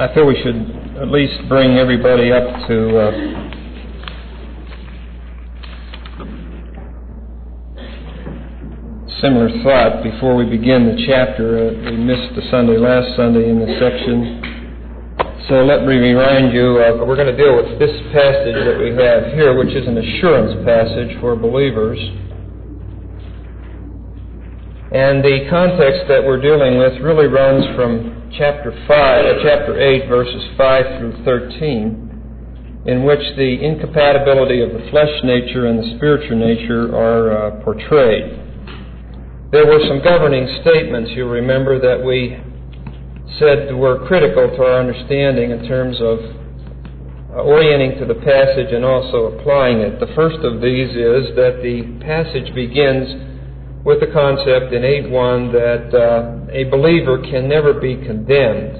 I feel we should at least bring everybody up to similar thought before we begin the chapter. We missed the last Sunday in this section. So let me remind you, we're going to deal with this passage that we have here, which is an assurance passage for believers. And the context that we're dealing with really runs from chapter 8, verses 5 through 13, in which the incompatibility of the flesh nature and the spiritual nature are portrayed. There were some governing statements, you remember, that we said were critical to our understanding in terms of orienting to the passage and also applying it. The first of these is that the passage begins with the concept in 8:1 that a believer can never be condemned.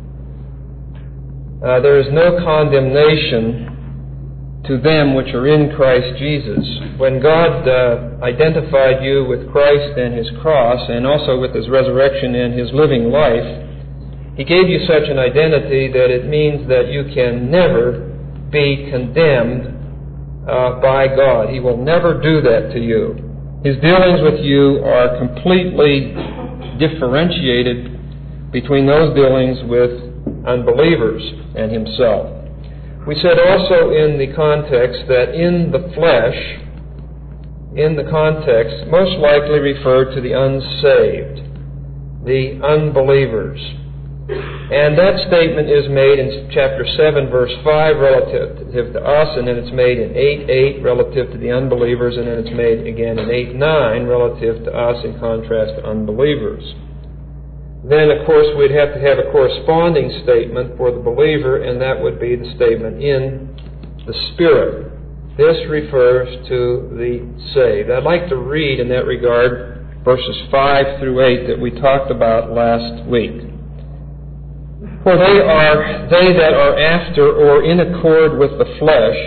There is no condemnation to them which are in Christ Jesus. When God identified you with Christ and His cross, and also with His resurrection and His living life, He gave you such an identity that it means that you can never be condemned by God. He will never do that to you. His dealings with you are completely differentiated between those dealings with unbelievers and Himself. We said also in the context that in the flesh, in the context, most likely referred to the unsaved, the unbelievers. And that statement is made in chapter 7, verse 5, relative to us, and then it's made in 8:8, relative to the unbelievers, and then it's made again in 8:9, relative to us, in contrast to unbelievers. Then, of course, we'd have to have a corresponding statement for the believer, and that would be the statement in the Spirit. This refers to the saved. I'd like to read in that regard verses 5 through 8 that we talked about last week. For they that are after or in accord with the flesh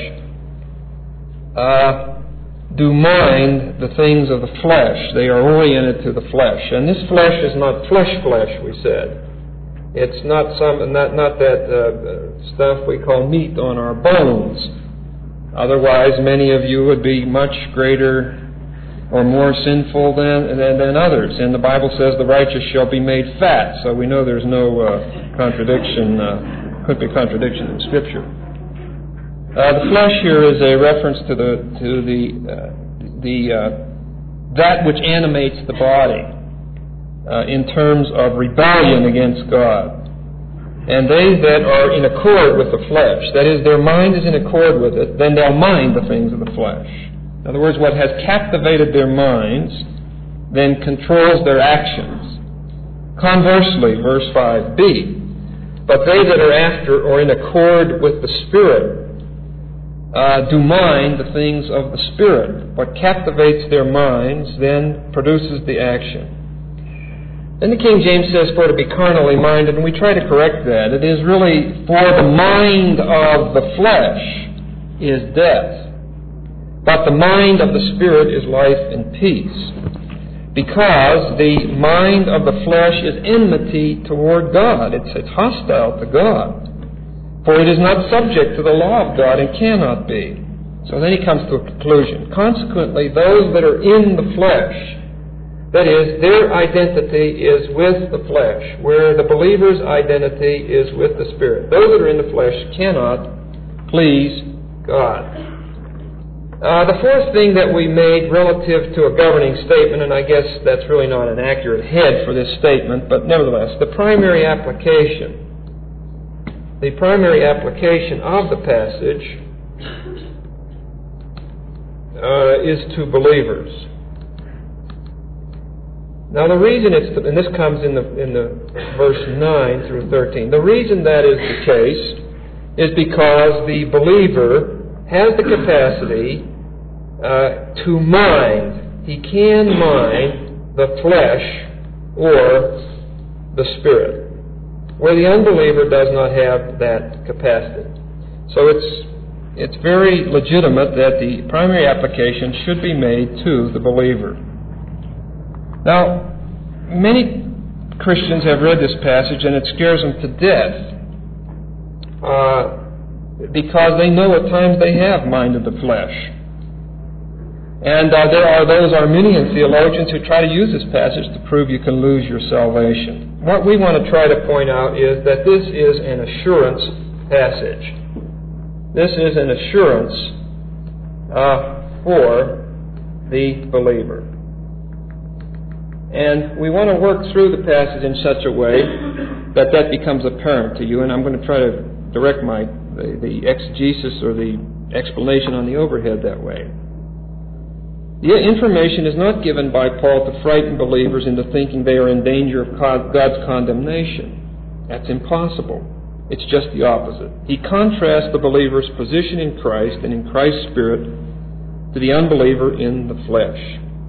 do mind the things of the flesh. They are oriented to the flesh. And this flesh is not flesh, we said. It's not that stuff we call meat on our bones. Otherwise, many of you would be much greater or more sinful than others. And the Bible says the righteous shall be made fat. So we know there's no could be contradiction in Scripture. The flesh here is a reference to that which animates the body in terms of rebellion against God. And they that are in accord with the flesh, that is, their mind is in accord with it, then they'll mind the things of the flesh. In other words, what has captivated their minds then controls their actions. Conversely, verse 5b, but they that are after or in accord with the Spirit do mind the things of the Spirit. What captivates their minds then produces the action. Then the King James says, for to be carnally minded, and we try to correct that. It is really, for the mind of the flesh is death, but the mind of the Spirit is life and peace. Because the mind of the flesh is enmity toward God. It's hostile to God. For it is not subject to the law of God and cannot be. So then he comes to a conclusion. Consequently, those that are in the flesh, that is, their identity is with the flesh, where the believer's identity is with the Spirit. Those that are in the flesh cannot please God. The fourth thing that we made relative to a governing statement, and I guess that's really not an accurate head for this statement, but nevertheless, the primary application of the passage is to believers. Now the reason and this comes in the verse 9 through 13, the reason that is the case is because the believer has the capacity to mind. He can mind the flesh or the Spirit, where the unbeliever does not have that capacity. So it's very legitimate that the primary application should be made to the believer. Now, many Christians have read this passage and it scares them to death because they know at times they have minded the flesh. And there are those Arminian theologians who try to use this passage to prove you can lose your salvation. What we want to try to point out is that this is an assurance passage. This is an assurance for the believer. And we want to work through the passage in such a way that that becomes apparent to you. And I'm going to try to direct the exegesis or the explanation on the overhead that way. The information is not given by Paul to frighten believers into thinking they are in danger of God's condemnation. That's impossible. It's just the opposite. He contrasts the believer's position in Christ and in Christ's Spirit to the unbeliever in the flesh.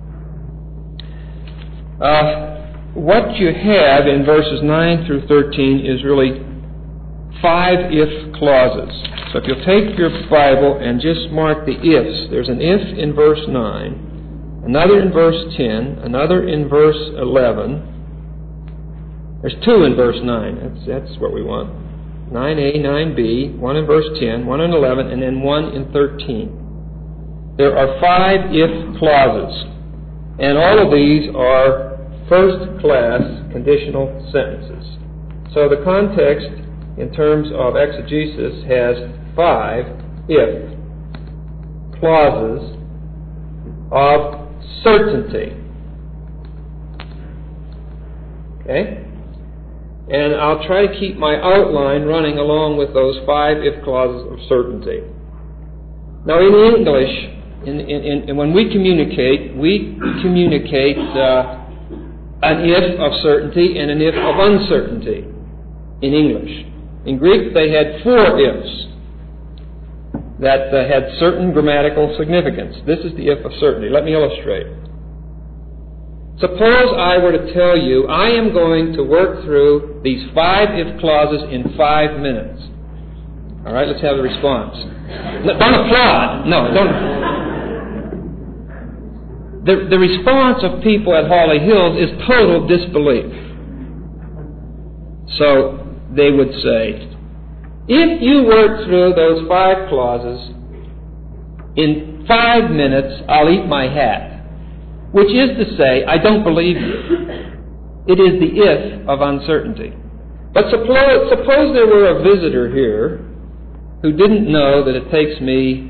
What you have in verses 9 through 13 is really 5 if clauses. So if you'll take your Bible and just mark the ifs, there's an if in verse 9, another in verse 10, another in verse 11. There's 2 in verse 9. That's what we want. 9a, 9b, 1 in verse 10, 1 in 11, and then 1 in 13. There are 5 if clauses, and all of these are first-class conditional sentences. So the context in terms of exegesis has 5 if clauses of certainty. Okay? And I'll try to keep my outline running along with those 5 if clauses of certainty. Now in English, when we communicate an if of certainty and an if of uncertainty in English. In Greek, they had 4 ifs that had certain grammatical significance. This is the if of certainty. Let me illustrate. Suppose I were to tell you, I am going to work through these 5 if clauses in 5 minutes. All right, let's have a response. No, don't applaud. No, don't. The response of people at Holly Hills is total disbelief. So they would say, if you work through those 5 clauses in 5 minutes, I'll eat my hat. Which is to say, I don't believe you. It is the if of uncertainty. But suppose there were a visitor here who didn't know that it takes me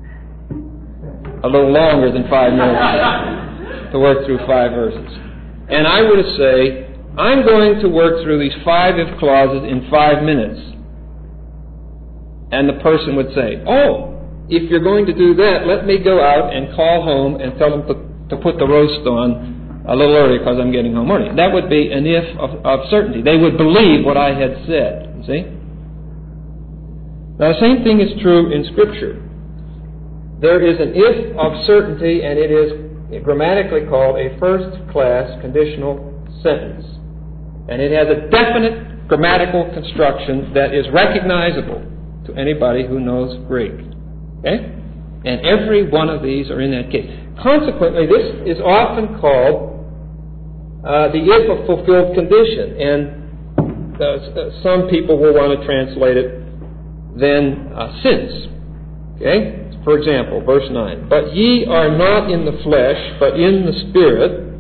a little longer than 5 minutes to work through 5 verses. And I were to say, I'm going to work through these 5 if clauses in 5 minutes. And the person would say, oh, if you're going to do that, let me go out and call home and tell them to put the roast on a little earlier because I'm getting home early. That would be an if of certainty. They would believe what I had said, you see? Now the same thing is true in Scripture. There is an if of certainty, and it is grammatically called a first-class conditional sentence. And it has a definite grammatical construction that is recognizable to anybody who knows Greek. Okay? And every one of these are in that case. Consequently, this is often called the if of fulfilled condition. And some people will want to translate it then since. Okay? For example, verse 9. But ye are not in the flesh, but in the Spirit,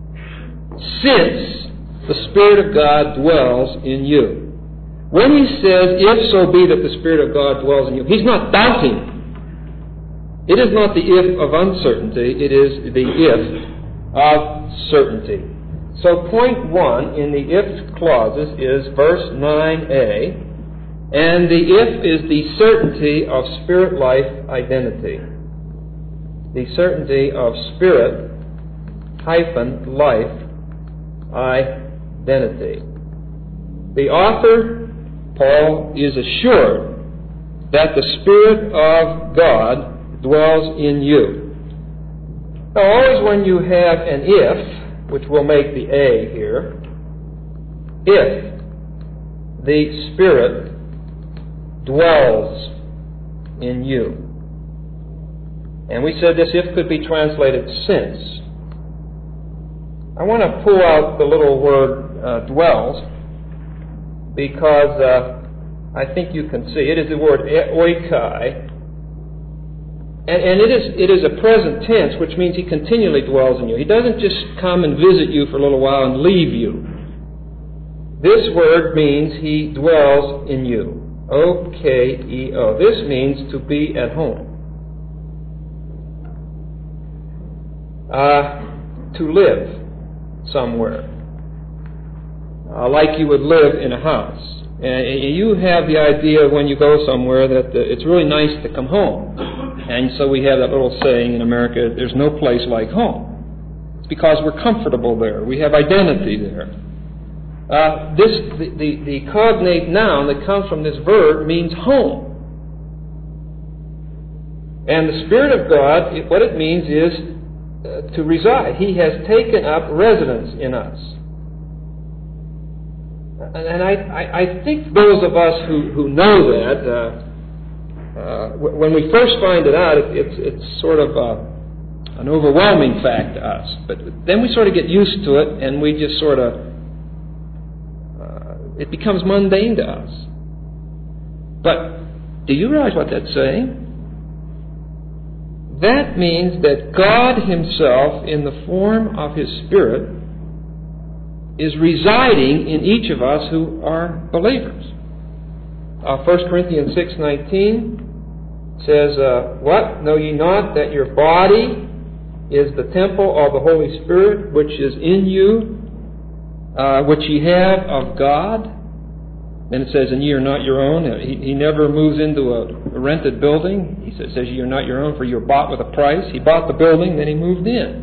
since the Spirit of God dwells in you. When he says, if so be that the Spirit of God dwells in you, he's not doubting. It is not the if of uncertainty, it is the if of certainty. So point 1 in the if clauses is verse 9a, and the if is the certainty of spirit-life identity. The certainty of spirit-life identity. The author, Paul, is assured that the Spirit of God dwells in you. Now, always when you have an if, which we'll make the A here, if the Spirit dwells in you. And we said this if could be translated since. I want to pull out the little word dwells, because I think you can see. It is the word oikai. And it is a present tense, which means He continually dwells in you. He doesn't just come and visit you for a little while and leave you. This word means He dwells in you. O-K-E-O. This means to be at home. To live somewhere. Like you would live in a house. And you have the idea when you go somewhere that it's really nice to come home. And so we have that little saying in America, there's no place like home. It's because we're comfortable there. We have identity there. The cognate noun that comes from this verb means home. And the Spirit of God, what it means is to reside. He has taken up residence in us. And I think those of us who know that, when we first find it out, it's sort of an overwhelming fact to us. But then we sort of get used to it, and we just sort of, it becomes mundane to us. But do you realize what that's saying? That means that God Himself, in the form of His Spirit, is residing in each of us who are believers. 1 Corinthians 6:19 says, what? Know ye not that your body is the temple of the Holy Spirit, which is in you, which ye have of God? Then it says, and ye are not your own. He never moves into a rented building. He says ye are not your own, for you are bought with a price. He bought the building, then He moved in.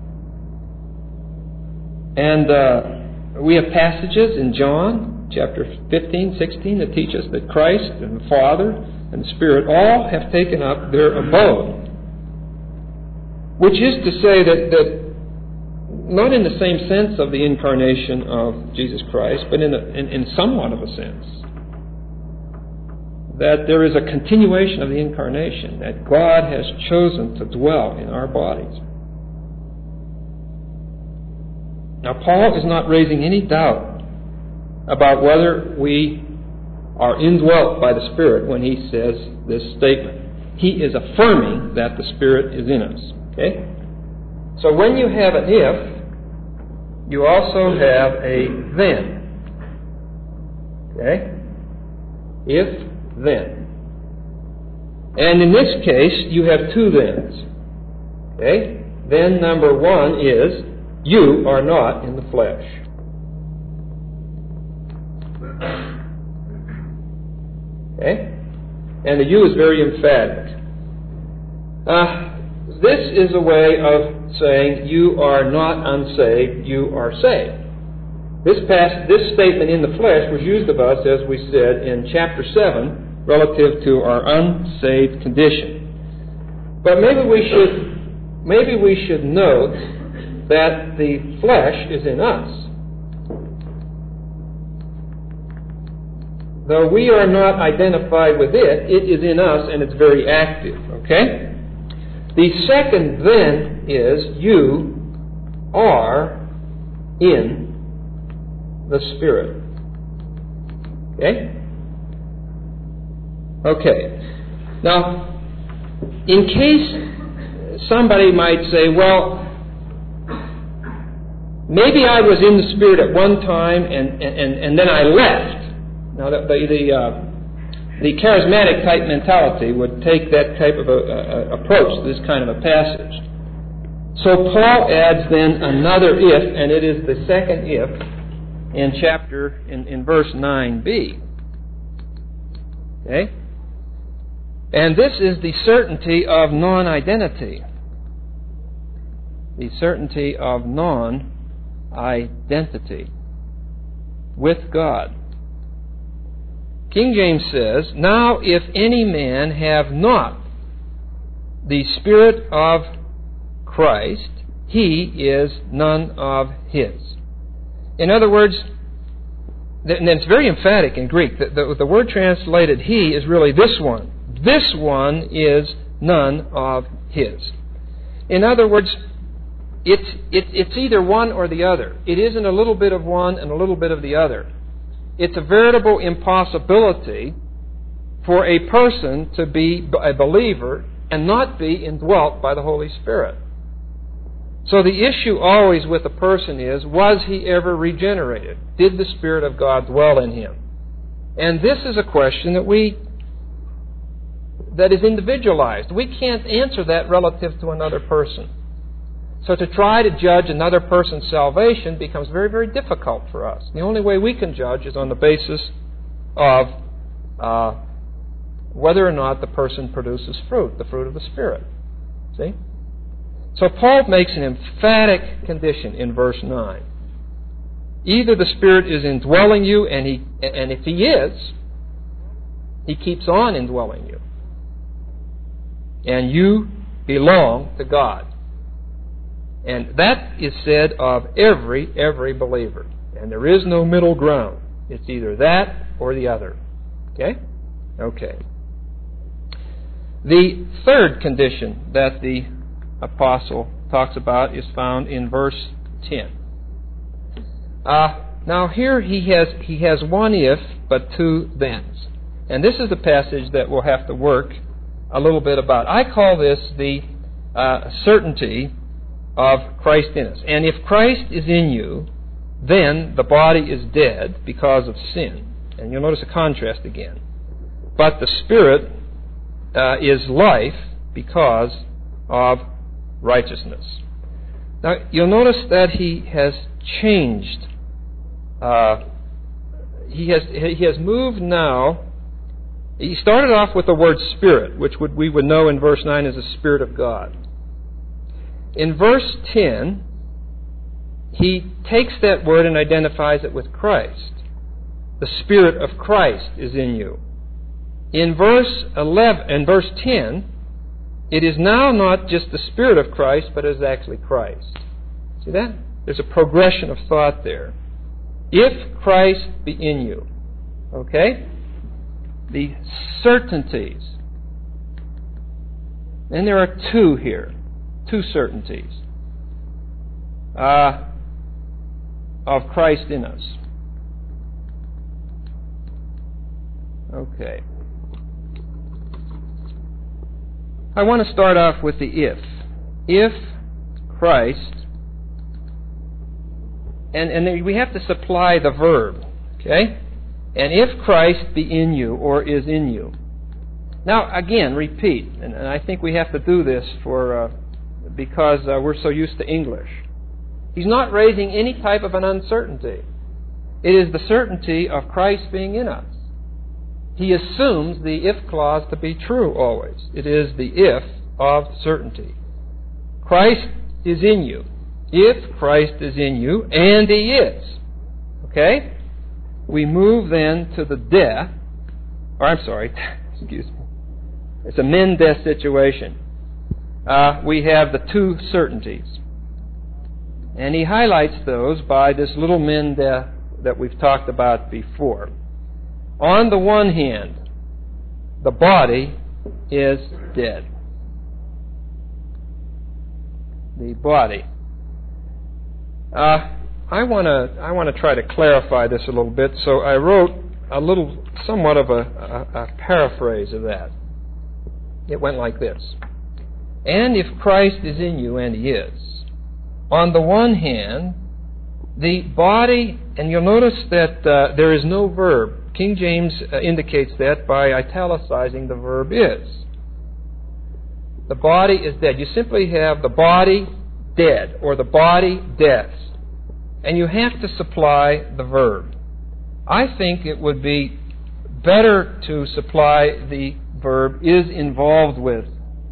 And we have passages in John chapter 15, 16 that teach us that Christ and the Father and the Spirit all have taken up their abode. Which is to say that not in the same sense of the incarnation of Jesus Christ, but in somewhat of a sense. That there is a continuation of the incarnation, that God has chosen to dwell in our bodies. Now, Paul is not raising any doubt about whether we are indwelt by the Spirit when he says this statement. He is affirming that the Spirit is in us. Okay? So when you have an if, you also have a then. Okay? If, then. And in this case, you have two thens. Okay? Then number one is, you are not in the flesh. Okay? And the you is very emphatic. This is a way of saying you are not unsaved, you are saved. This statement in the flesh was used of us, as we said, in chapter 7, relative to our unsaved condition. But maybe we should note that the flesh is in us. Though we are not identified with it, it is in us and it's very active. Okay? The second then is you are in the Spirit. Okay? Okay. Now, in case somebody might say, well, maybe I was in the Spirit at one time and then I left. Now, the charismatic type mentality would take that type of approach to this kind of a passage. So Paul adds then another if, and it is the second if in verse 9b. Okay? And this is the certainty of non-identity. The certainty of non-identity with God. King James says, now if any man have not the Spirit of Christ, he is none of his. In other words, and it's very emphatic in Greek, the word translated he is really this one. This one is none of his. In other words, it's either one or the other. It isn't a little bit of one and a little bit of the other. it's a veritable impossibility for a person to be a believer and not be indwelt by the Holy Spirit. So the issue always with a person is, was he ever regenerated? Did the Spirit of God dwell in him? And this is a question that is individualized. We can't answer that relative to another person. So to try to judge another person's salvation becomes very, very difficult for us. The only way we can judge is on the basis of whether or not the person produces fruit, the fruit of the Spirit. See? So Paul makes an emphatic condition in verse 9. Either the Spirit is indwelling you, and if He is, He keeps on indwelling you. And you belong to God. And that is said of every believer. And there is no middle ground. It's either that or the other. Okay? Okay. The third condition that the apostle talks about is found in verse 10. Now here he has one if, but two thens. And this is the passage that we'll have to work a little bit about. I call this the certainty of Christ in us. And if Christ is in you, then the body is dead because of sin. And you'll notice a contrast again. But the Spirit is life because of righteousness. Now, you'll notice that he has changed. He has moved now. He started off with the word Spirit, which we would know in verse 9 as the Spirit of God. In verse 10, he takes that word and identifies it with Christ. The Spirit of Christ is in you. In verse 10, it is now not just the Spirit of Christ, but it is actually Christ. See that? There's a progression of thought there. If Christ be in you. Okay? The certainties. And there are two here. Two certainties of Christ in us. Okay. I want to start off with the if. If Christ, and we have to supply the verb, okay? And if Christ be in you or is in you. Now, again, repeat, and I think we have to do this because we're so used to English. He's not raising any type of an uncertainty. It is the certainty of Christ being in us. He assumes the if clause to be true always. It is the if of certainty. Christ is in you. If Christ is in you, and He is. Okay? We move then to the excuse me. It's a men-death situation. We have the two certainties. And he highlights those by this little men-death that we've talked about before. On the one hand, the body is dead. The body. I want to try to clarify this a little bit, so I wrote somewhat of a paraphrase of that. It went like this. And if Christ is in you, and He is, on the one hand, the body, and you'll notice that there is no verb. King James indicates that by italicizing the verb is. The body is dead. You simply have the body dead, or the body deaths. And you have to supply the verb. I think it would be better to supply the verb is involved with.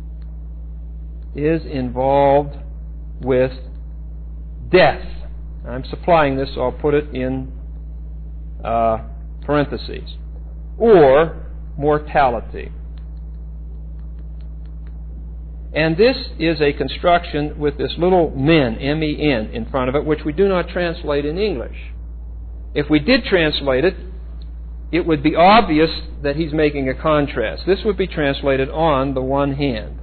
Is involved with death. I'm supplying this, so I'll put it in parentheses. Or mortality. And this is a construction with this little men, M-E-N, in front of it, which we do not translate in English. If we did translate it, it would be obvious that he's making a contrast. This would be translated on the one hand.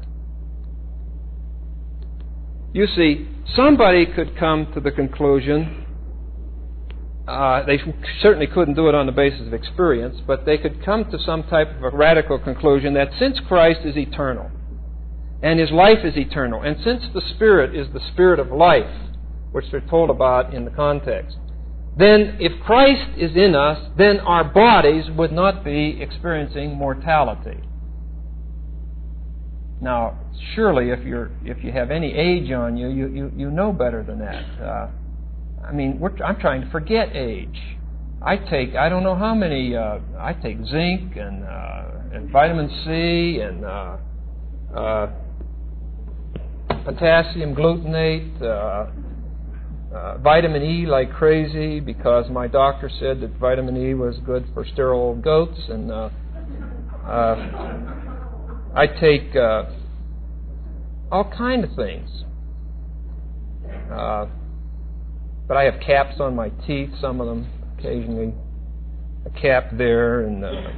You see, somebody could come to the conclusion they certainly couldn't do it on the basis of experience, but they could come to some type of a radical conclusion that since Christ is eternal, and His life is eternal, and since the Spirit is the Spirit of life, which they're told about in the context, then if Christ is in us, then our bodies would not be experiencing mortality. Now, surely if you have any age on you, you know better than that. I'm trying to forget age. I don't know how many. I take zinc and vitamin C and potassium glutamate, vitamin E like crazy because my doctor said that vitamin E was good for sterile goats, and I take all kind of things. But I have caps on my teeth, some of them occasionally, a cap there. And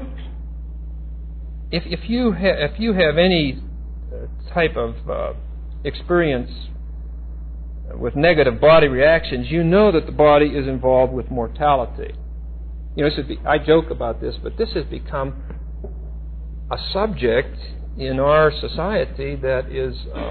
if you have any type of experience with negative body reactions, you know that the body is involved with mortality. I joke about this, but this has become a subject in our society that is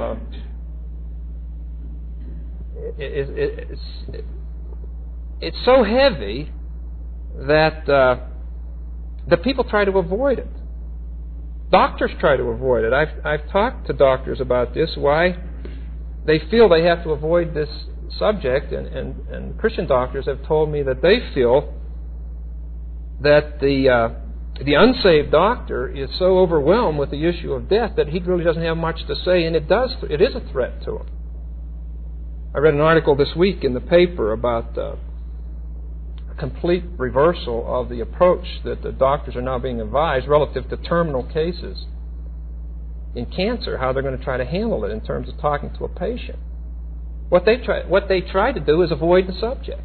it's so heavy that the people try to avoid it. Doctors try to avoid it. I've talked to doctors about this, why they feel they have to avoid this subject, and Christian doctors have told me that they feel that the unsaved doctor is so overwhelmed with the issue of death that he really doesn't have much to say, and it is a threat to him. I read an article this week in the paper about a complete reversal of the approach that the doctors are now being advised relative to terminal cases in cancer, how they're going to try to handle it in terms of talking to a patient. What they try to do is avoid the subject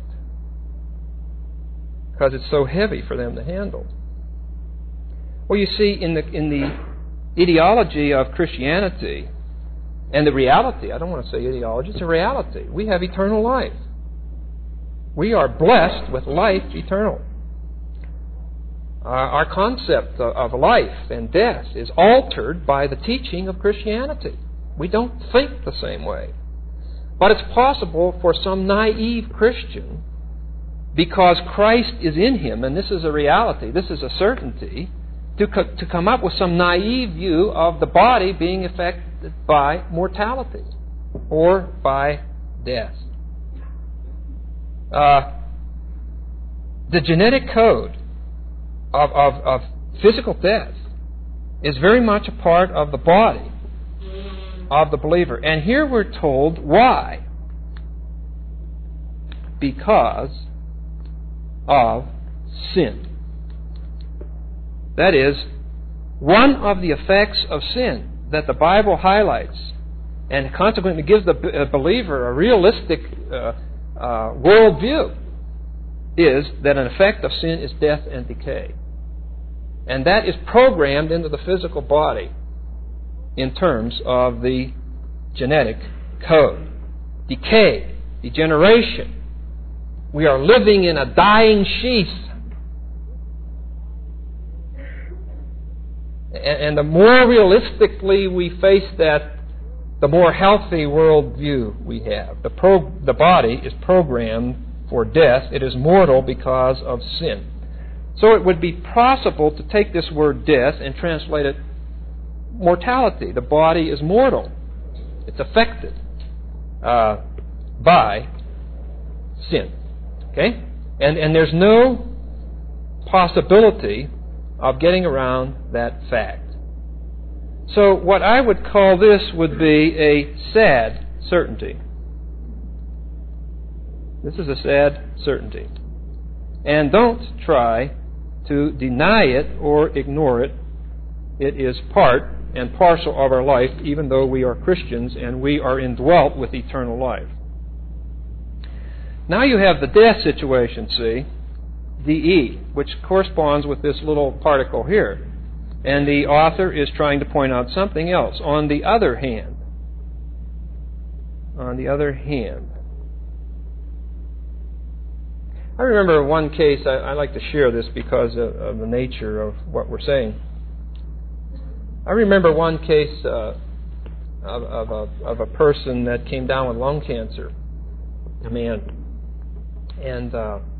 because it's so heavy for them to handle. Well, you see, in the ideology of Christianity, and the reality, I don't want to say ideology, it's a reality. We have eternal life. We are blessed with life eternal. Our concept of life and death is altered by the teaching of Christianity. We don't think the same way. But it's possible for some naive Christian, because Christ is in him, and this is a reality, this is a certainty, to come up with some naive view of the body being affected by mortality or by death. The genetic code of physical death is very much a part of the body of the believer. And here we're told why. Because of sin. That is, one of the effects of sin that the Bible highlights and consequently gives the believer a realistic worldview is that an effect of sin is death and decay. And that is programmed into the physical body in terms of the genetic code. Decay, degeneration. We are living in a dying sheath. And the more realistically we face that, the more healthy worldview we have. The body is programmed for death. It is mortal because of sin. So it would be possible to take this word death and translate it mortality. The body is mortal. It's affected by sin. Okay? And there's no possibility of getting around that fact. So what I would call this would be a sad certainty. This is a sad certainty. And don't try to deny it or ignore it. It is part and parcel of our life, even though we are Christians and we are indwelt with eternal life. Now you have the death situation, see, DE, which corresponds with this little particle here. And the author is trying to point out something else. On the other hand, I remember one case, I like to share this because of the nature of what we're saying. I remember one case of a person that came down with lung cancer, a man. And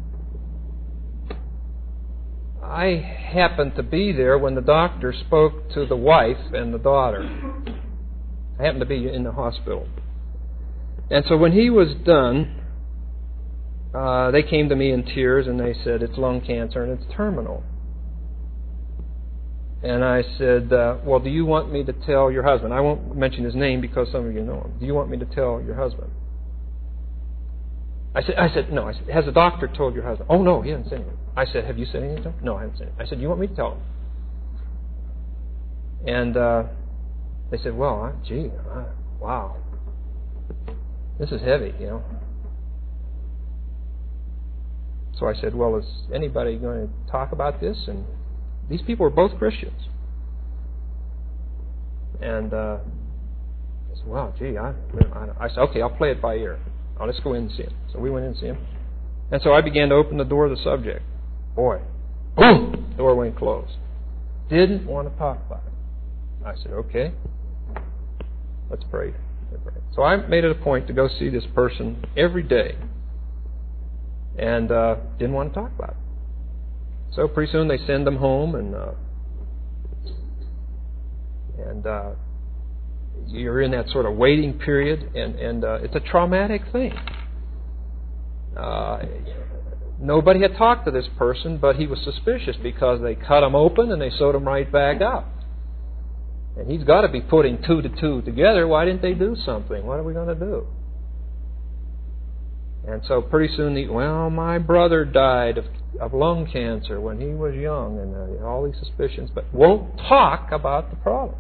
I happened to be there when the doctor spoke to the wife and the daughter. I happened to be in the hospital. And so when he was done, they came to me in tears and they said, it's lung cancer and it's terminal. And I said, well, do you want me to tell your husband? I won't mention his name because some of you know him. Do you want me to tell your husband? I said, no. I said, has the doctor told your husband? Oh, no, he hasn't said anything. I said, have you said anything to him? No, I haven't said anything. I said, you want me to tell him? And they said, well, wow. This is heavy, you know. So I said, well, is anybody going to talk about this? And these people were both Christians. And I said, well, gee, I said, okay, I'll play it by ear. Let's go in and see him. So we went in and see him. And so I began to open the door of the subject. Boy, boom, the door went closed. Didn't want to talk about it. I said, okay, let's pray. So I made it a point to go see this person every day. And didn't want to talk about it. So pretty soon they send them home, and you're in that sort of waiting period, and it's a traumatic thing. Nobody had talked to this person, but he was suspicious because they cut him open and they sewed him right back up. And he's got to be putting two to two together. Why didn't they do something? What are we going to do? And so pretty soon, my brother died of lung cancer when he was young, and all these suspicions, but won't talk about the problem.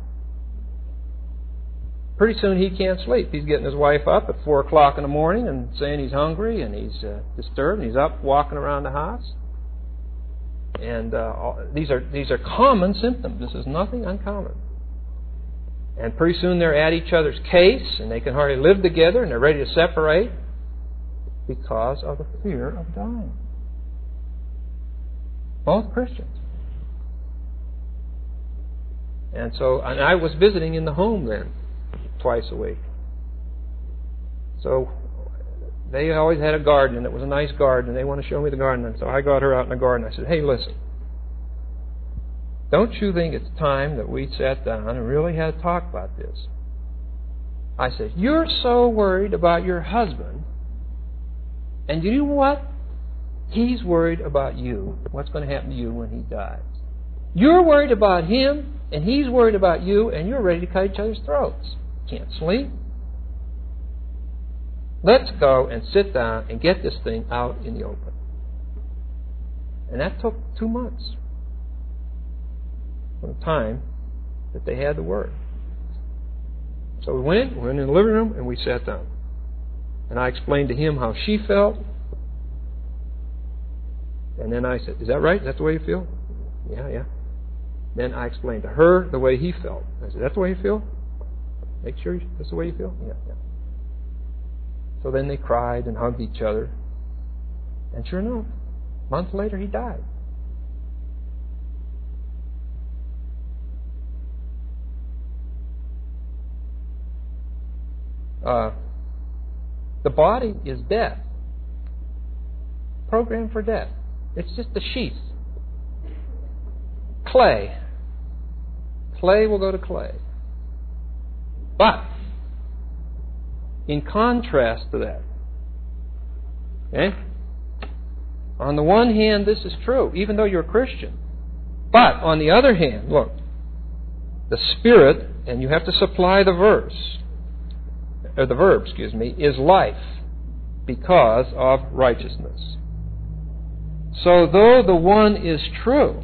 Pretty soon he can't sleep. He's getting his wife up at 4 o'clock in the morning and saying he's hungry and he's disturbed, and he's up walking around the house. And these are common symptoms. This is nothing uncommon. And pretty soon they're at each other's case, and they can hardly live together, and they're ready to separate because of the fear of dying. Both Christians. And I was visiting in the home then, twice a week. So they always had a garden, and it was a nice garden, and they want to show me the garden. And so I got her out in the garden. I said, hey, listen, don't you think it's time that we sat down and really had a talk about this? I said, you're so worried about your husband, and you know what? He's worried about you. What's going to happen to you when he dies? You're worried about him, and he's worried about you, and you're ready to cut each other's throats. Can't sleep. Let's go and sit down and get this thing out in the open. And that took 2 months from the time that they had the word. So we went in the living room, and we sat down. And I explained to him how she felt. And then I said, is that right? Is that the way you feel? Yeah. Then I explained to her the way he felt. I said, that's the way you feel? Make sure that's the way you feel? Yeah. So then they cried and hugged each other. And sure enough, a month later he died. The body is death. Programmed for death. It's just a sheath. Clay. Clay will go to clay. But, in contrast to that, okay, on the one hand, this is true, even though you're a Christian. But, on the other hand, look, the Spirit, and you have to supply the verb, is life because of righteousness. So though the one is true,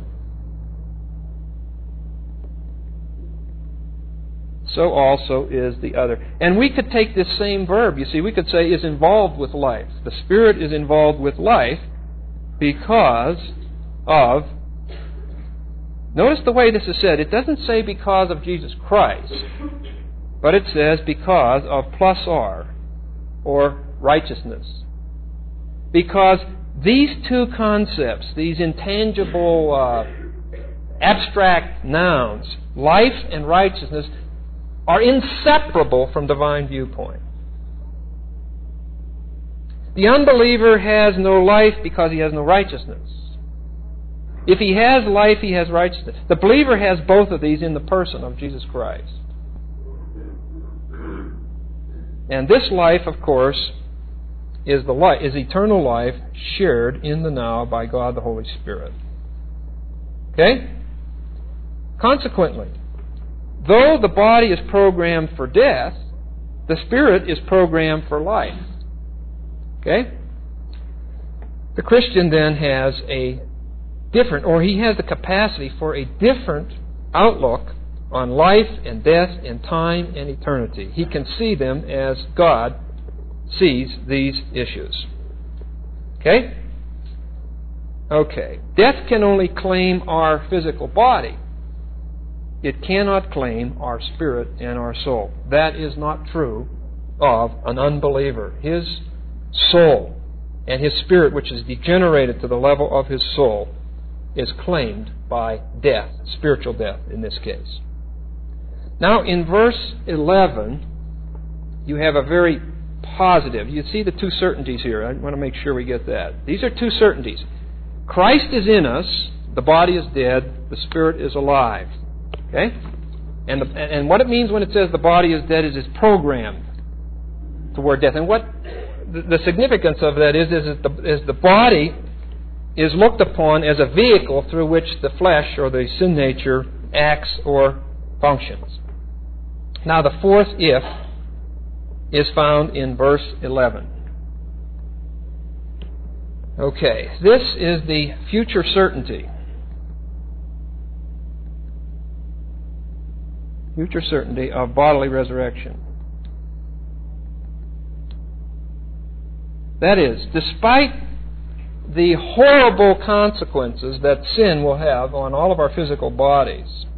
so also is the other. And we could take this same verb, you see, we could say is involved with life. The Spirit is involved with life because of, notice the way this is said, it doesn't say because of Jesus Christ, but it says because of plus R, or righteousness. Because these two concepts, these intangible, abstract nouns, life and righteousness, are inseparable from divine viewpoint. The unbeliever has no life because he has no righteousness. If he has life, he has righteousness. The believer has both of these in the person of Jesus Christ. And this life, of course, is eternal life shared in the now by God the Holy Spirit. Okay? Consequently, though the body is programmed for death, the spirit is programmed for life. Okay? The Christian then has a different, or he has the capacity for a different outlook on life and death and time and eternity. He can see them as God sees these issues. Okay? Okay. Death can only claim our physical body. It cannot claim our spirit and our soul. That is not true of an unbeliever. His soul and his spirit, which is degenerated to the level of his soul, is claimed by death, spiritual death in this case. Now in verse 11, you have a very positive. You see the two certainties here. I want to make sure we get that. These are two certainties. Christ is in us, the body is dead, the spirit is alive. Okay? And what it means when it says the body is dead is it's programmed toward death. And what the significance of that is the body is looked upon as a vehicle through which the flesh or the sin nature acts or functions. Now the fourth if is found in verse 11. Okay, this is the future certainty. Future certainty of bodily resurrection. That is, despite the horrible consequences that sin will have on all of our physical bodies,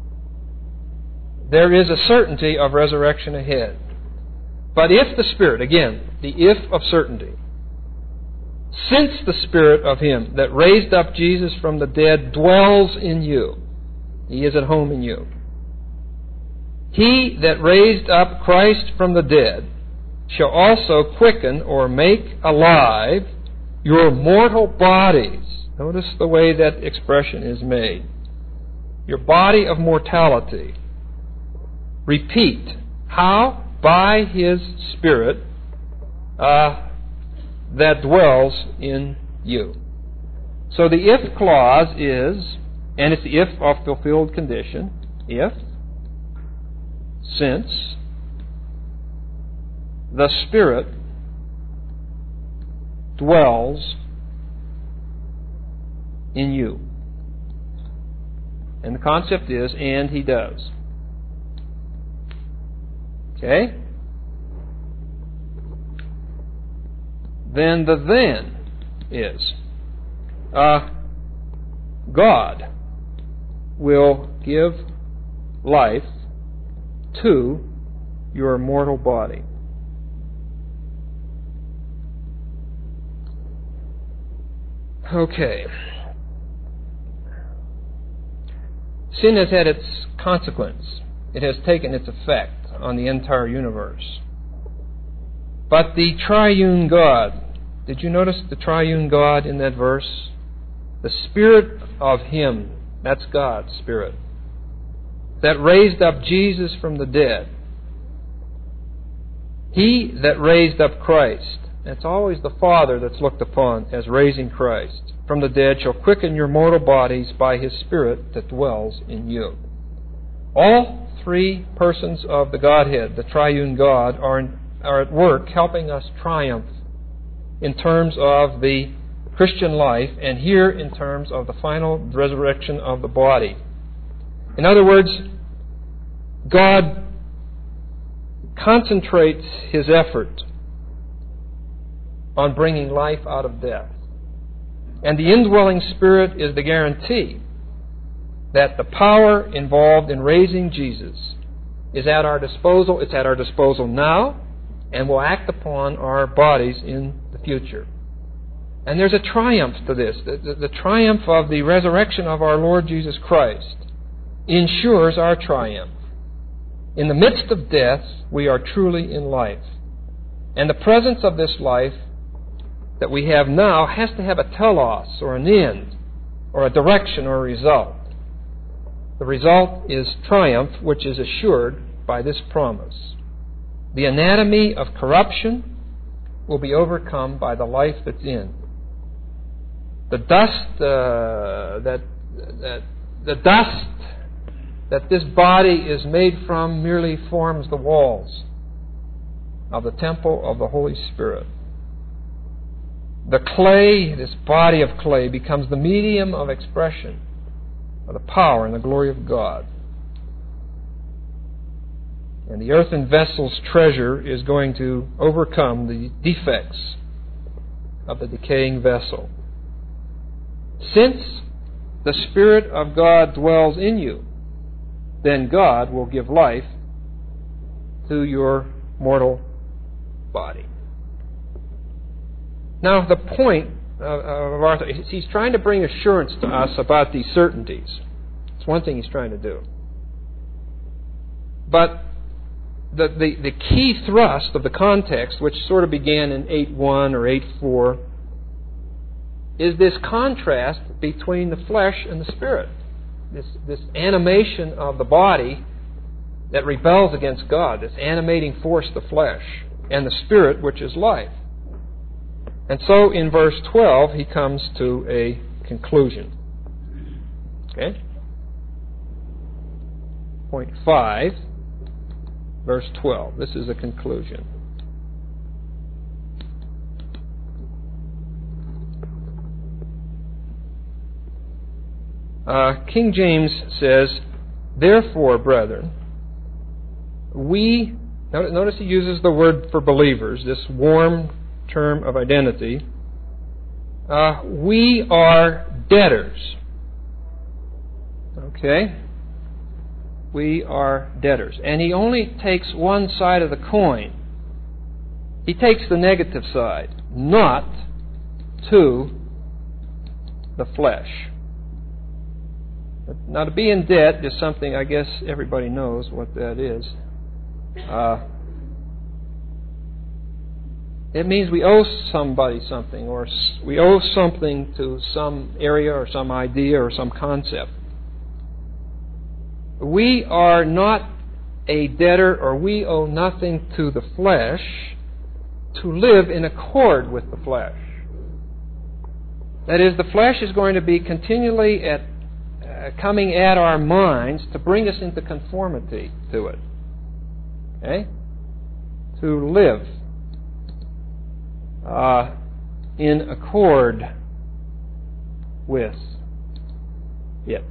there is a certainty of resurrection ahead. But if the Spirit, again, the if of certainty, since the Spirit of Him that raised up Jesus from the dead dwells in you, He is at home in you. He that raised up Christ from the dead shall also quicken or make alive your mortal bodies. Notice the way that expression is made. Your body of mortality. Repeat. How? By His Spirit that dwells in you. So the if clause is, and it's the if of fulfilled condition, if, since, the Spirit dwells in you. And the concept is, and He does. Okay? Then the then is, God will give life to your mortal body. Okay. Sin has had its consequence. It has taken its effect on the entire universe. But the triune God, did you notice the triune God in that verse? The Spirit of Him, that's God's Spirit, that raised up Jesus from the dead. He that raised up Christ, it's always the Father that's looked upon as raising Christ from the dead, shall quicken your mortal bodies by His Spirit that dwells in you. All three persons of the Godhead, the triune God, are at work helping us triumph in terms of the Christian life, and here in terms of the final resurrection of the body. In other words, God concentrates His effort on bringing life out of death. And the indwelling Spirit is the guarantee that the power involved in raising Jesus is at our disposal. It's at our disposal now and will act upon our bodies in the future. And there's a triumph to this. The triumph of the resurrection of our Lord Jesus Christ ensures our triumph. In the midst of death, we are truly in life. And the presence of this life that we have now has to have a telos, or an end, or a direction, or a result. The result is triumph, which is assured by this promise. The anatomy of corruption will be overcome by the life that's in. The dust that this body is made from merely forms the walls of the temple of the Holy Spirit. The clay, this body of clay, becomes the medium of expression of the power and the glory of God. And the earthen vessel's treasure is going to overcome the defects of the decaying vessel. Since the Spirit of God dwells in you, then God will give life to your mortal body. Now, the point of Arthur, he's trying to bring assurance to us about these certainties. It's one thing he's trying to do. But the key thrust of the context, which sort of began in 8:1 or 8:4, is this contrast between the flesh and the spirit. This animation of the body that rebels against God, this animating force, the flesh, and the spirit, which is life. And so in verse 12, he comes to a conclusion. Okay? Point 5, verse 12. This is a conclusion. King James says, "Therefore, brethren, we..." Notice he uses the word for believers, this warm term of identity. "We are debtors." Okay? We are debtors. And he only takes one side of the coin. He takes the negative side, not to the flesh. Now, to be in debt is something I guess everybody knows what that is. It means we owe somebody something, or we owe something to some area or some idea or some concept. We are not a debtor, or we owe nothing to the flesh to live in accord with the flesh. That is, the flesh is going to be continually coming at our minds to bring us into conformity to it. Okay? To live in accord with it.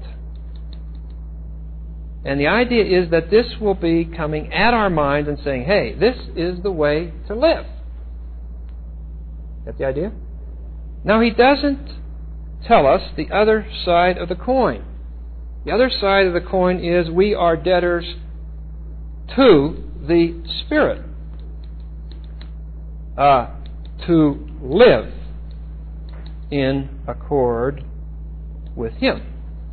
And the idea is that this will be coming at our minds and saying, hey, this is the way to live. Get the idea? Now, he doesn't tell us the other side of the coin. The other side of the coin is we are debtors to the Spirit. To live in accord with Him.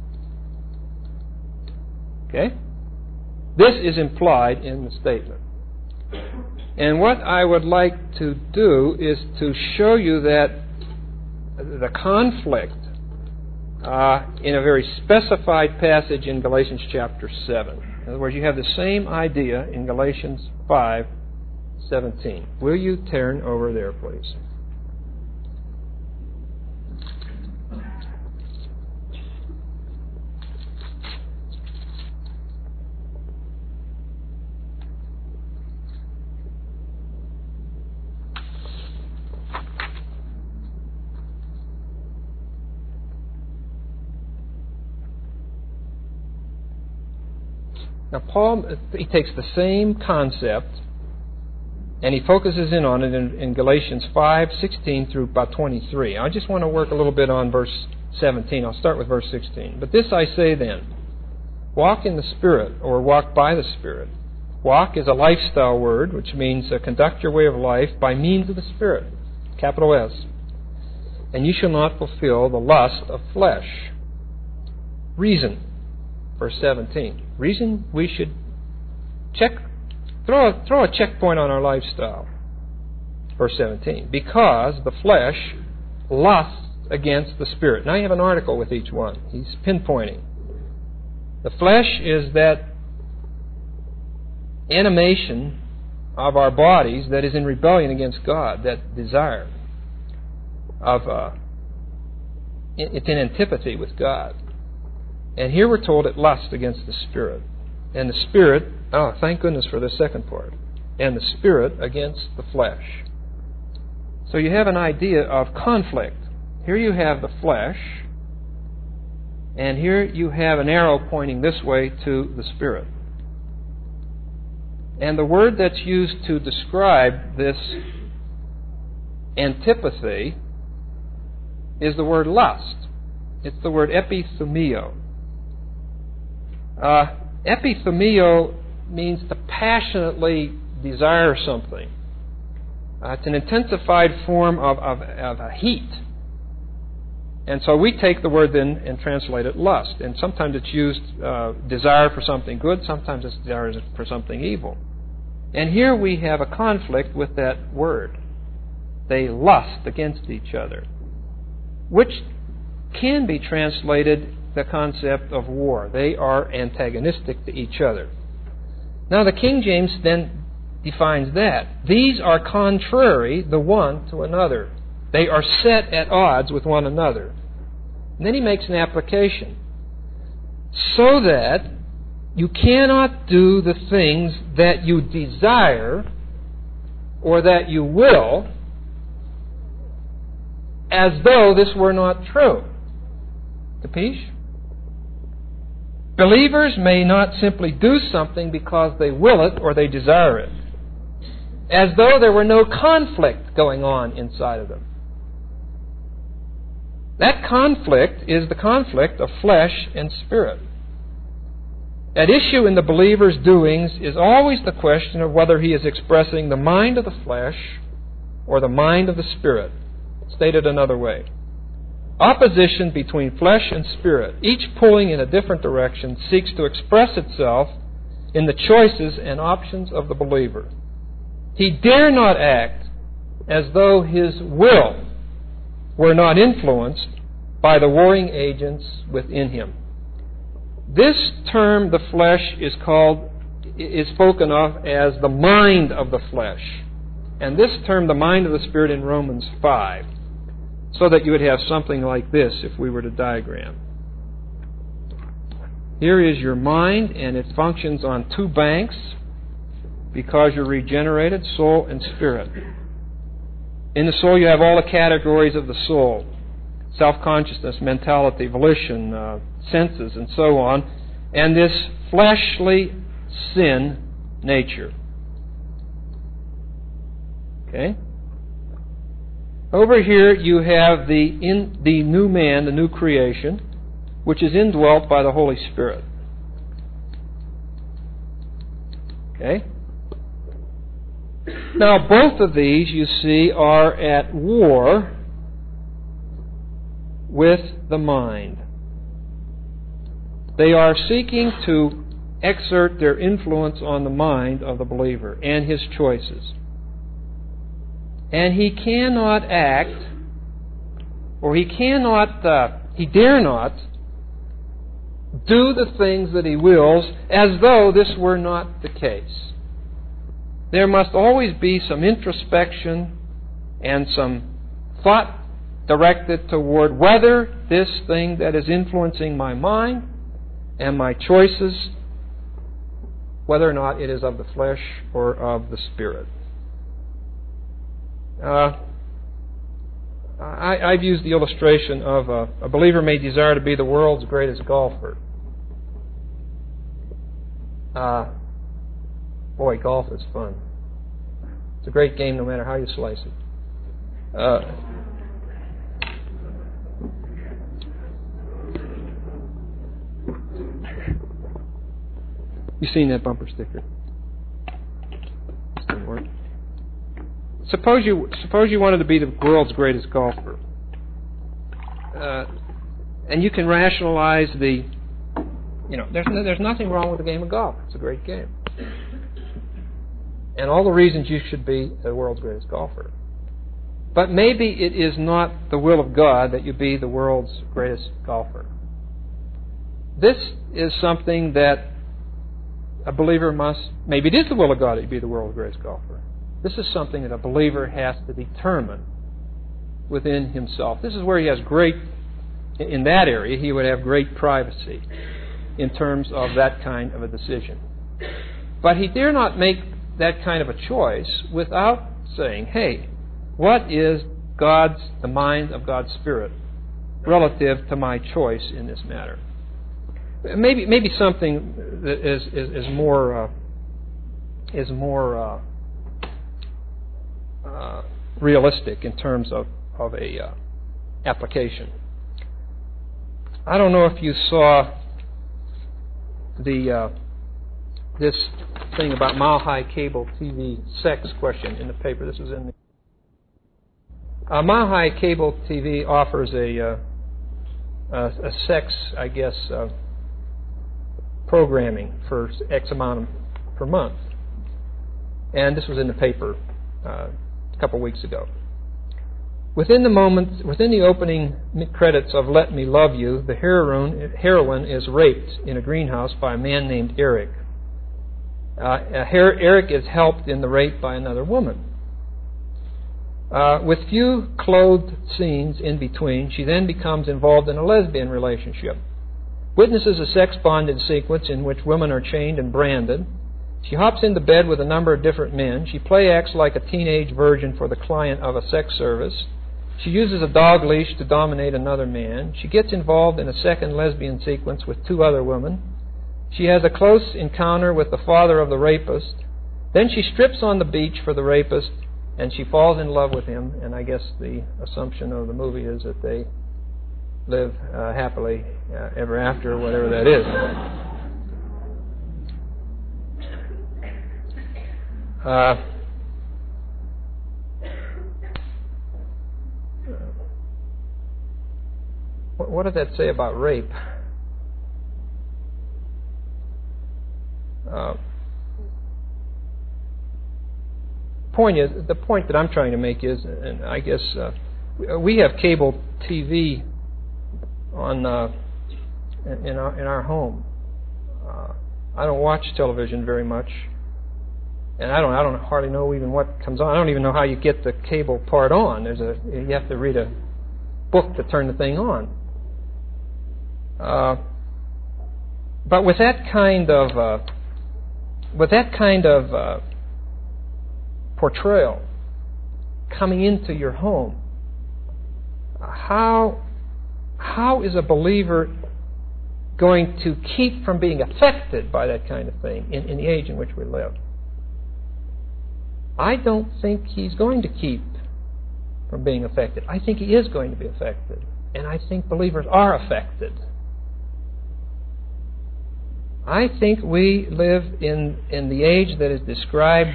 Okay? This is implied in the statement. And what I would like to do is to show you that the conflict in a very specified passage in Galatians chapter 7. In other words, you have the same idea in Galatians 5:17. Will you turn over there, please? Now, Paul, he takes the same concept and he focuses in on it in Galatians 5:16 through about 23. I just want to work a little bit on verse 17. I'll start with verse 16. "But this I say then, walk in the Spirit," or walk by the Spirit. Walk is a lifestyle word, which means conduct your way of life by means of the Spirit, capital S. and you shall not fulfill the lust of flesh. Reason, verse 17. Reason we should throw a checkpoint on our lifestyle. Verse 17. Because the flesh lusts against the Spirit. Now you have an article with each one. He's pinpointing. The flesh is that animation of our bodies that is in rebellion against God, that desire of it's in antipathy with God. And here we're told it lusts against the Spirit. And the Spirit, thank goodness for the second part, and the Spirit against the flesh. So you have an idea of conflict. Here you have the flesh, and here you have an arrow pointing this way to the Spirit. And the word that's used to describe this antipathy is the word lust. It's the word epithumio. Epithumio means to passionately desire something. It's an intensified form of a heat. And so we take the word then and translate it lust. And sometimes it's used desire for something good, sometimes it's desire for something evil. And here we have a conflict with that word. They lust against each other, which can be translated the concept of war. They are antagonistic to each other. Now the King James then defines that. These are contrary the one to another. They are set at odds with one another. And then he makes an application. So that you cannot do the things that you desire or that you will as though this were not true. Capiche? Believers may not simply do something because they will it or they desire it, as though there were no conflict going on inside of them. That conflict is the conflict of flesh and spirit. At issue in the believer's doings is always the question of whether he is expressing the mind of the flesh or the mind of the spirit. Stated another way. Opposition between flesh and spirit, each pulling in a different direction, seeks to express itself in the choices and options of the believer. He dare not act as though his will were not influenced by the warring agents within him. This term, the flesh, is spoken of as the mind of the flesh. And this term, the mind of the Spirit, in Romans 5. So that you would have something like this if we were to diagram. Here is your mind, and it functions on two banks because you're regenerated, soul and spirit. In the soul you have all the categories of the soul. Self-consciousness, mentality, volition, senses, and so on. And this fleshly sin nature. Okay? Over here you have the new man, the new creation, which is indwelt by the Holy Spirit. Okay? Now both of these, you see, are at war with the mind. They are seeking to exert their influence on the mind of the believer and his choices. And he cannot act, or he dare not do the things that he wills as though this were not the case. There must always be some introspection and some thought directed toward whether this thing that is influencing my mind and my choices, whether or not it is of the flesh or of the spirit. I've used the illustration of a believer may desire to be the world's greatest golfer. Boy, golf is fun. It's a great game no matter how you slice it. You've seen that bumper sticker. This didn't work. Suppose you wanted to be the world's greatest golfer. and you can rationalize there's nothing wrong with the game of golf. It's a great game. And all the reasons you should be the world's greatest golfer. But maybe it is not the will of God that you be the world's greatest golfer. This is something that a believer maybe it is the will of God that you be the world's greatest golfer. This is something that a believer has to determine within himself. This is where he has in that area, he would have great privacy in terms of that kind of a decision. But he dare not make that kind of a choice without saying, hey, what is the mind of God's Spirit relative to my choice in this matter? Maybe something that is more realistic in terms of a application. I don't know if you saw this thing about Mile High Cable TV sex question in the paper. This was in the Mile High Cable TV offers a sex, I guess, programming for X amount per month. And this was in the paper a couple weeks ago. Within the opening credits of Let Me Love You, the heroine is raped in a greenhouse by a man named Eric. Eric is helped in the rape by another woman. With few clothed scenes in between, she then becomes involved in a lesbian relationship. Witnesses a sex-bonded sequence in which women are chained and branded. She hops into bed with a number of different men. She play-acts like a teenage virgin for the client of a sex service. She uses a dog leash to dominate another man. She gets involved in a second lesbian sequence with 2 other women. She has a close encounter with the father of the rapist. Then she strips on the beach for the rapist, and she falls in love with him. And I guess the assumption of the movie is that they live happily ever after, whatever that is. What does that say about rape? The point that I'm trying to make is, and I guess we have cable TV on in our home. I don't watch television very much, and I don't hardly know even what comes on. I don't even know how you get the cable part on. You have to read a book to turn the thing on. But with that kind of portrayal coming into your home, how is a believer going to keep from being affected by that kind of thing in the age in which we live? I don't think he's going to keep from being affected. I think he is going to be affected. And I think believers are affected. I think we live in the age that is described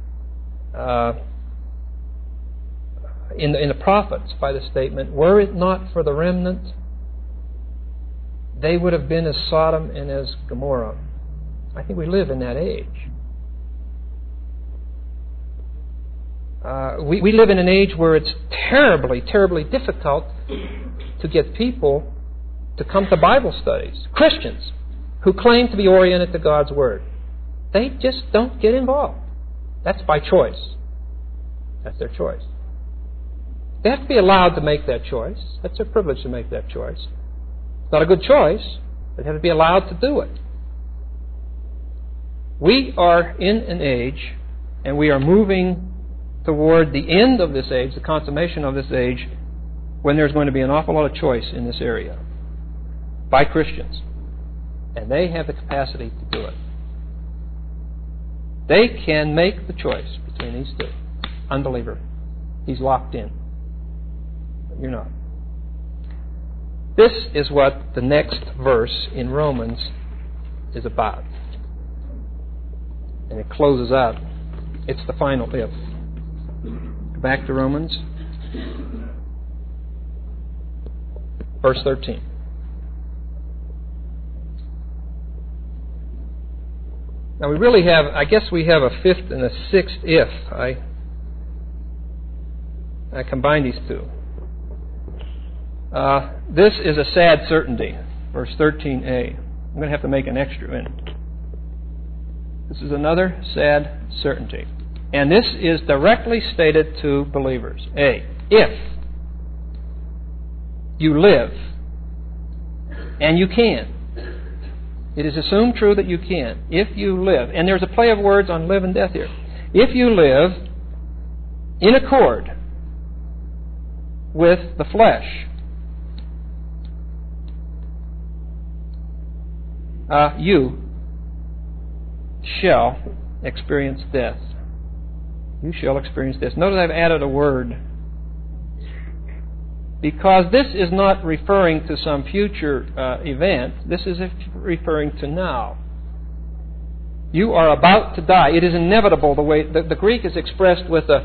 in the prophets by the statement, were it not for the remnant, they would have been as Sodom and as Gomorrah. I think we live in that age. We live in an age where it's terribly, terribly difficult to get people to come to Bible studies. Christians who claim to be oriented to God's Word. They just don't get involved. That's by choice. That's their choice. They have to be allowed to make that choice. That's their privilege to make that choice. It's not a good choice, but they have to be allowed to do it. We are in an age, and we are moving toward the end of this age, the consummation of this age, when there's going to be an awful lot of choice in this area by Christians. And they have the capacity to do it. They can make the choice between these two. Unbeliever, he's locked in. But you're not. This is what the next verse in Romans is about. And it closes out. It's the final if. Go back to Romans. verse 13. Now we really have, I guess we have a fifth and a sixth if. I combine these two. This is a sad certainty, verse 13a. I'm going to have to make an extra in. This is another sad certainty. And this is directly stated to believers. A, if you live, and you can. It is assumed true that you can. If you live, and there's a play of words on live and death here. If you live in accord with the flesh, you shall experience death. You shall experience death. Notice I've added a word, because this is not referring to some future event. This is referring to now. You are about to die. It is inevitable. The way the Greek is expressed with the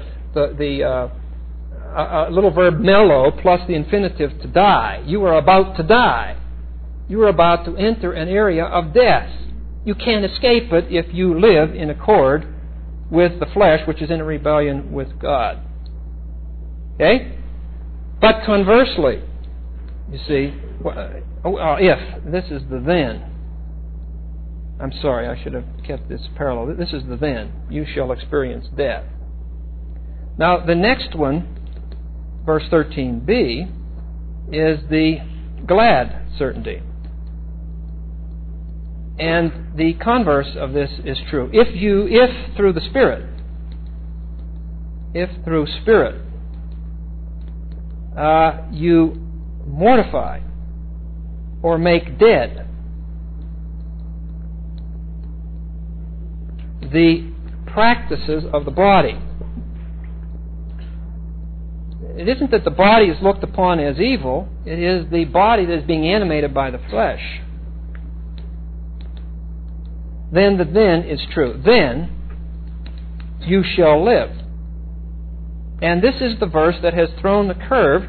little verb mello plus the infinitive to die. You are about to die. You are about to enter an area of death. You can't escape it if you live in accord with the flesh, which is in rebellion with God. Okay? But conversely, you see, if, this is the then. I'm sorry, I should have kept this parallel. This is the then. You shall experience death. Now, the next one, verse 13b, is the glad certainty. And the converse of this is true. If through the Spirit, you mortify or make dead the practices of the body. It isn't that the body is looked upon as evil, it is the body that is being animated by the flesh. Then the then is true. Then you shall live. And this is the verse that has thrown the curve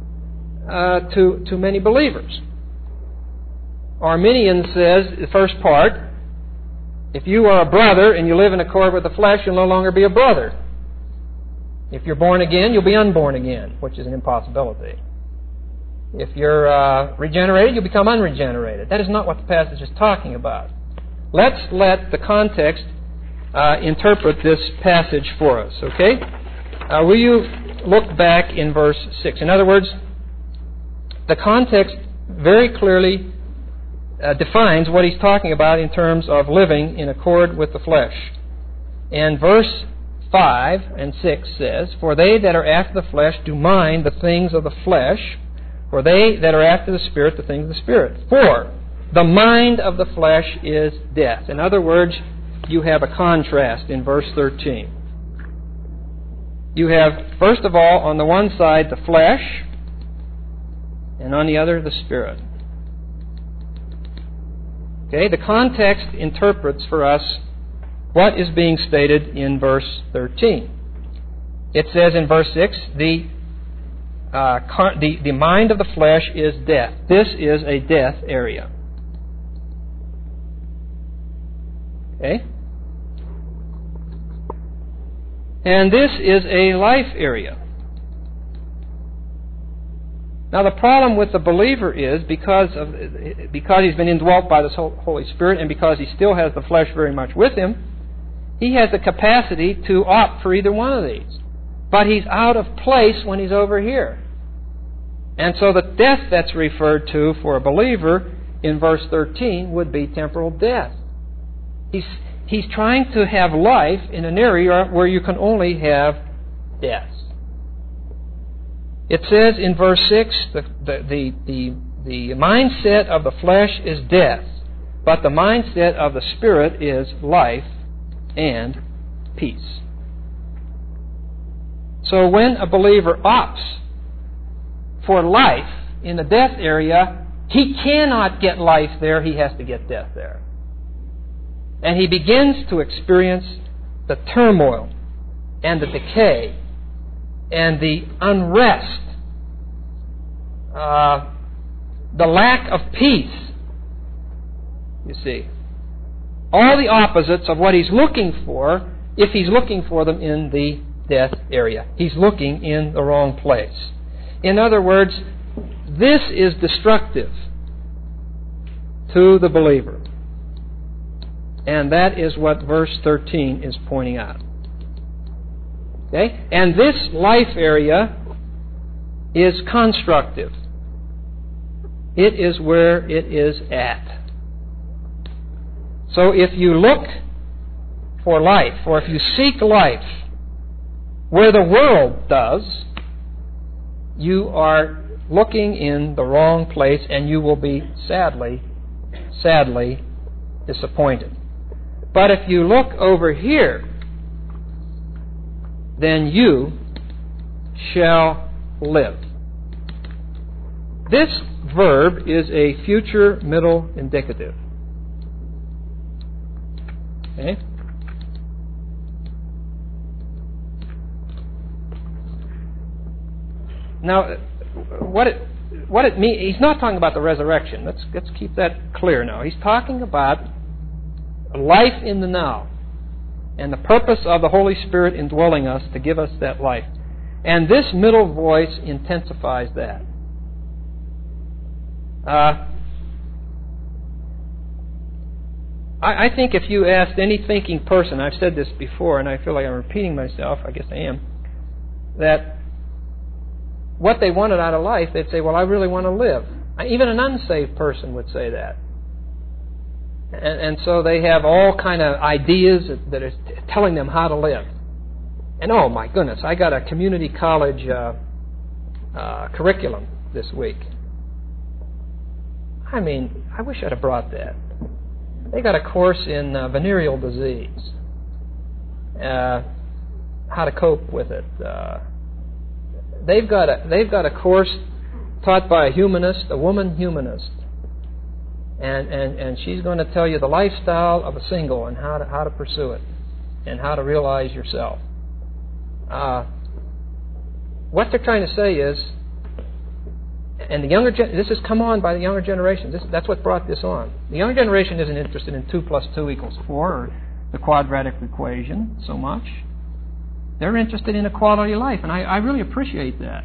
to many believers. Arminian says, the first part, if you are a brother and you live in accord with the flesh, you'll no longer be a brother. If you're born again, you'll be unborn again, which is an impossibility. If you're regenerated, you'll become unregenerated. That is not what the passage is talking about. Let's let the context interpret this passage for us, okay? Will you look back in verse 6? In other words, the context very clearly defines what he's talking about in terms of living in accord with the flesh. And verse 5 and 6 says, For they that are after the flesh do mind the things of the flesh, for they that are after the Spirit, the things of the Spirit. For the mind of the flesh is death. In other words, you have a contrast in verse 13. You have, first of all, on the one side, the flesh, and on the other, the Spirit. Okay, the context interprets for us what is being stated in verse 13. It says in verse 6, the mind of the flesh is death. This is a death area. Okay? And this is a life area. Now the problem with the believer is because he's been indwelt by the Holy Spirit and because he still has the flesh very much with him, he has the capacity to opt for either one of these. But he's out of place when he's over here. And so the death that's referred to for a believer in verse 13 would be temporal death. He's trying to have life in an area where you can only have death. It says in verse 6, the mindset of the flesh is death, but the mindset of the Spirit is life and peace. So when a believer opts for life in the death area, he cannot get life there, he has to get death there. And he begins to experience the turmoil and the decay and the unrest the lack of peace. You see, all the opposites of what he's looking for, if he's looking for them in the death area. He's looking in the wrong place. In other words, this is destructive to the believer. And that is what verse 13 is pointing out. Okay? And this life area is constructive. It is where it is at. So if you look for life, or if you seek life where the world does, you are looking in the wrong place, and you will be sadly disappointed. But if you look over here, then you shall live. This verb is a future middle indicative. Okay? Now, what it means, he's not talking about the resurrection. Let's keep that clear now. He's talking about life in the now, and the purpose of the Holy Spirit indwelling us to give us that life. And this middle voice intensifies that. I think if you asked any thinking person, I've said this before, and I feel like I'm repeating myself, I guess I am, that what they wanted out of life, they'd say, well, I really want to live. Even an unsaved person would say that. And so they have all kind of ideas that are telling them how to live. And oh my goodness, I got a community college curriculum this week. I mean, I wish I'd have brought that. They got a course in venereal disease, how to cope with it. They've got a course taught by a humanist, a woman humanist, and she's going to tell you the lifestyle of a single and how to pursue it and how to realize yourself. What they're trying to say is, and this has come on by the younger generation. That's what brought this on. The younger generation isn't interested in 2 + 2 = 4 or the quadratic equation so much. They're interested in a quality of life, and I really appreciate that.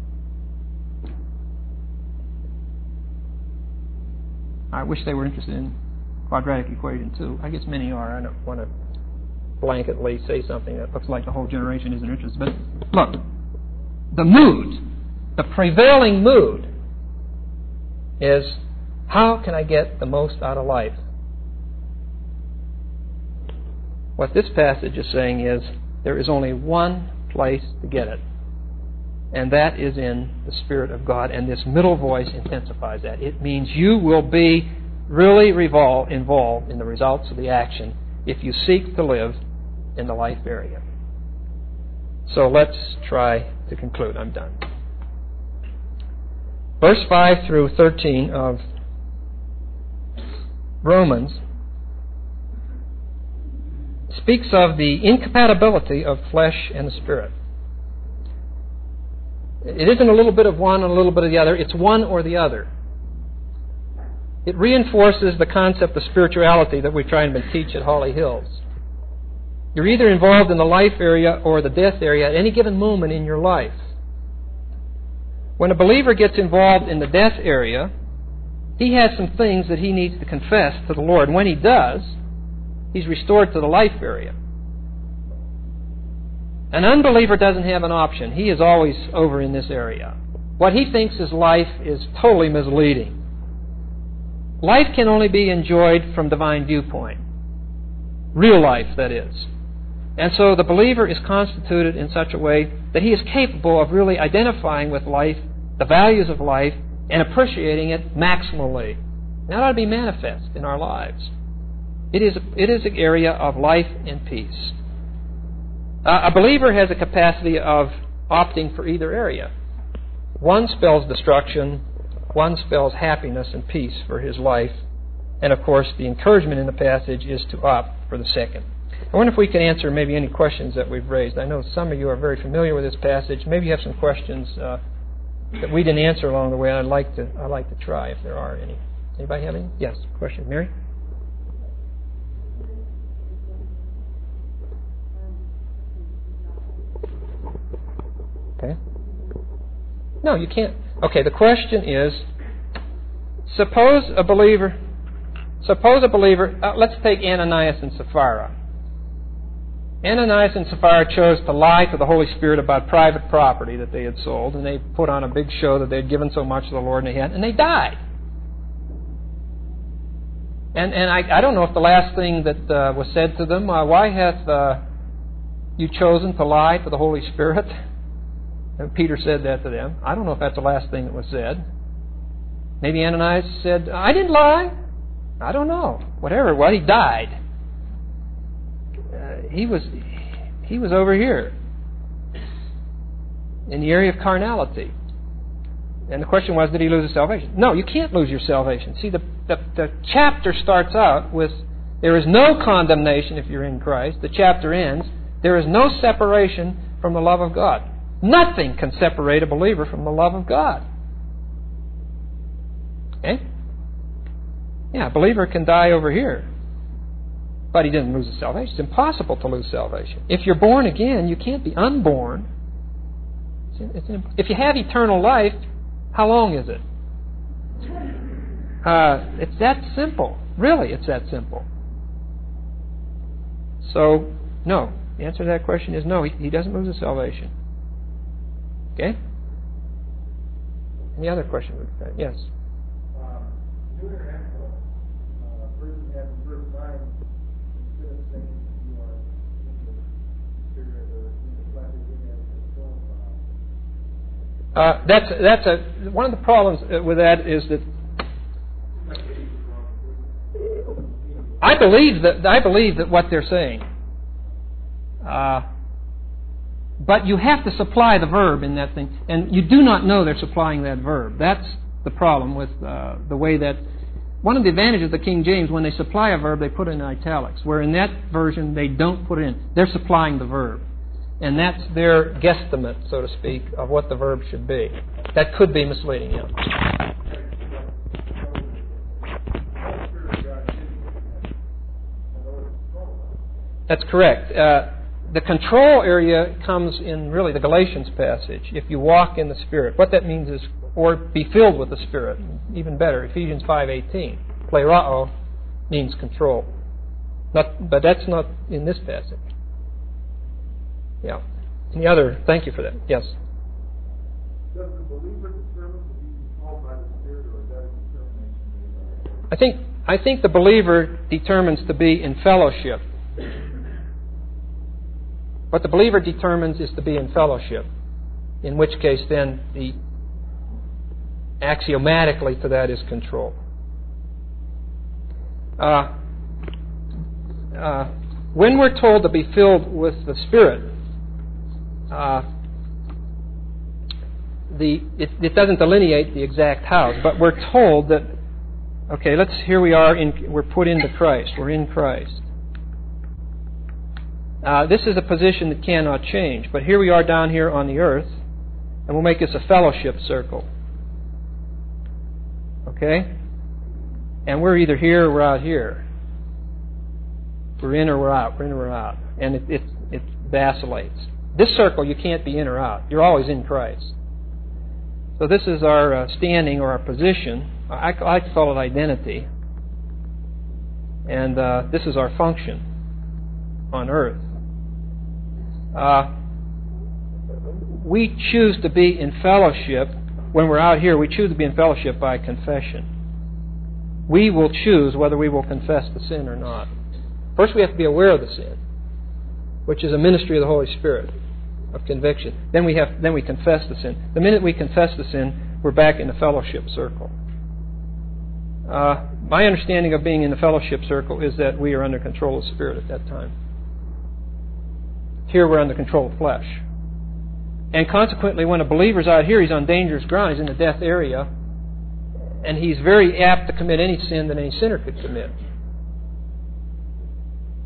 I wish they were interested in quadratic equation too. I guess many are. I don't want to blanketly say something that looks like the whole generation isn't interested. But look, the prevailing mood is, how can I get the most out of life? What this passage is saying is, there is only one place to get it, and that is in the Spirit of God, and this middle voice intensifies that. It means you will be really involved in the results of the action if you seek to live in the life area. So let's try to conclude. I'm done. Verse 5 through 13 of Romans speaks of the incompatibility of flesh and the Spirit. It isn't a little bit of one and a little bit of the other. It's one or the other. It reinforces the concept of spirituality that we try and teach at Holly Hills. You're either involved in the life area or the death area at any given moment in your life. When a believer gets involved in the death area, he has some things that he needs to confess to the Lord. When he does, he's restored to the life area. An unbeliever doesn't have an option. He is always over in this area. What he thinks is life is totally misleading. Life can only be enjoyed from divine viewpoint. Real life, that is. And so the believer is constituted in such a way that he is capable of really identifying with life, the values of life, and appreciating it maximally. That ought to be manifest in our lives. It is an area of life and peace. A believer has a capacity of opting for either area. One spells destruction, one spells happiness and peace for his life. And of course, the encouragement in the passage is to opt for the second. I wonder if we can answer maybe any questions that we've raised. I know some of you are very familiar with this passage. Maybe you have some questions that we didn't answer along the way. I'd like to try if there are any. Anybody have any? Yes, question, Mary. Okay. No, you can't. Okay, the question is, suppose a believer, let's take Ananias and Sapphira. Ananias and Sapphira chose to lie to the Holy Spirit about private property that they had sold, and they put on a big show that they had given so much to the Lord, and they died. And I don't know if the last thing that was said to them, why hath you chosen to lie to the Holy Spirit? And Peter said that to them. I don't know if that's the last thing that was said. Maybe Ananias said, I didn't lie. I don't know. Whatever it was, he died. He was over here in the area of carnality. And the question was, did he lose his salvation? No, you can't lose your salvation. See, the chapter starts out with, there is no condemnation if you're in Christ. The chapter ends, there is no separation from the love of God. Nothing can separate a believer from the love of God. Okay? Yeah, a believer can die over here, but he didn't lose his salvation. It's impossible to lose salvation. If you're born again, you can't be unborn. If you have eternal life, how long is it? It's that simple. Really, it's that simple. So, no. The answer to that question is no, he doesn't lose his salvation. Okay? Any other question? Yes? That's one of the problems with that is that I believe that what they're saying, but you have to supply the verb in that thing, and you do not know they're supplying that verb. That's the problem with the way that. One of the advantages of the King James, when they supply a verb, they put it in italics, where in that version they don't put it in. They're supplying the verb. And that's their guesstimate, so to speak, of what the verb should be. That could be misleading, yeah. That's correct. The control area comes in really the Galatians passage. If you walk in the Spirit. What that means is, or be filled with the Spirit. Even better, Ephesians 5:18. Plerao means control. But that's not in this passage. Yeah. Any other? Thank you for that. Yes. Does the believer determine to be controlled by the Spirit, or is that a determination? I think the believer determines to be in fellowship. What the believer determines is to be in fellowship. In which case, then, the axiomatically to that is control. When we're told to be filled with the Spirit, it doesn't delineate the exact how, but we're told that, okay, here we are, we're put into Christ. We're in Christ. This is a position that cannot change, but here we are down here on the earth, and we'll make this a fellowship circle. Okay? And we're either here or we're out here. We're in or we're out. We're in or we're out. And it vacillates. This circle, you can't be in or out. You're always in Christ. So this is our standing or our position. I like to call it identity. And this is our function on earth. We choose to be in fellowship. When we're out here, we choose to be in fellowship by confession. We will choose whether we will confess the sin or not. First, we have to be aware of the sin, which is a ministry of the Holy Spirit of conviction. Then we confess the sin. The minute we confess the sin, we're back in the fellowship circle. My understanding of being in the fellowship circle is that we are under control of the Spirit at that time. Here we're under control of flesh. And consequently, when a believer's out here, he's on dangerous ground. He's in the death area. And he's very apt to commit any sin that any sinner could commit.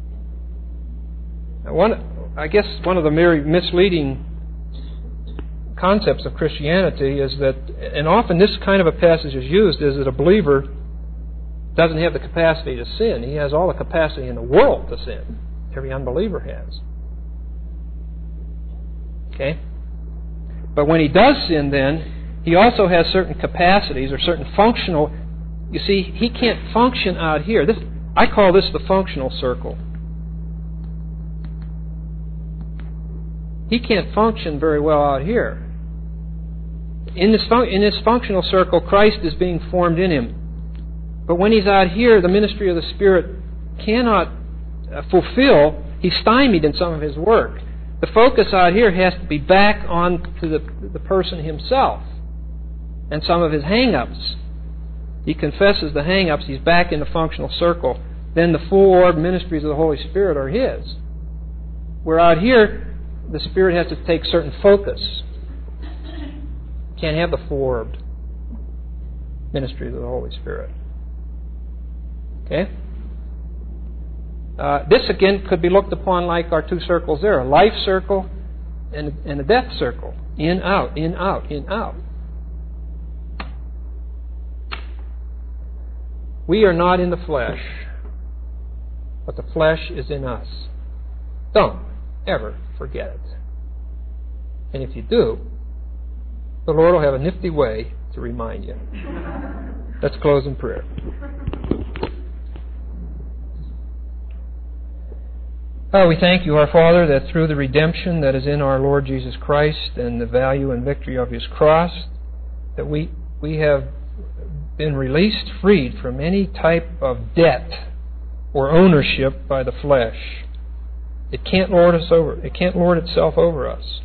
I guess one of the very misleading concepts of Christianity is that, and often this kind of a passage is used, is that a believer doesn't have the capacity to sin. He has all the capacity in the world to sin. Every unbeliever has. Okay? But when he does sin then, he also has certain capacities or certain functional... You see, he can't function out here. I call this the functional circle. He can't function very well out here. In this functional circle, Christ is being formed in him. But when he's out here, the ministry of the Spirit cannot fulfill. He's stymied in some of his work. The focus out here has to be back on to the person himself and some of his hang-ups. He confesses the hang-ups. He's back in the functional circle. Then the full-orbed ministries of the Holy Spirit are his. Where out here, the Spirit has to take certain focus. Can't have the full-orbed ministries of the Holy Spirit. Okay? This again could be looked upon like our two circles there, a life circle and a death circle. In, out, in, out, in, out. We are not in the flesh, but the flesh is in us. Don't ever forget it. And if you do, the Lord will have a nifty way to remind you. Let's close in prayer. We thank you, our Father, that through the redemption that is in our Lord Jesus Christ and the value and victory of His cross, that we have been released, freed from any type of debt or ownership by the flesh. It can't lord us over. It can't lord itself over us.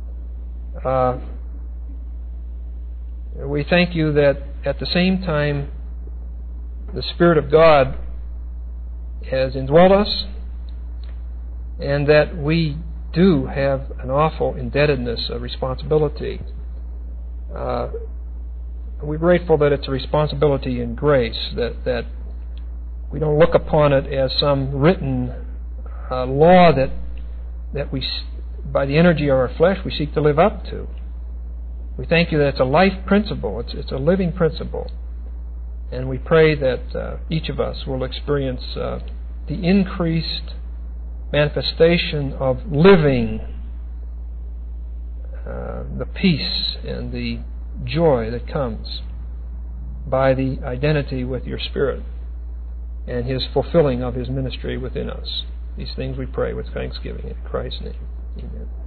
We thank you that at the same time the Spirit of God has indwelt us, and that we do have an awful indebtedness, a responsibility. We're grateful that it's a responsibility in grace, that we don't look upon it as some written law that we, by the energy of our flesh, we seek to live up to. We thank you that it's a life principle, it's a living principle. And we pray that each of us will experience the increased manifestation of living, the peace and the joy that comes by the identity with your Spirit and His fulfilling of His ministry within us. These things we pray with thanksgiving in Christ's name. Amen.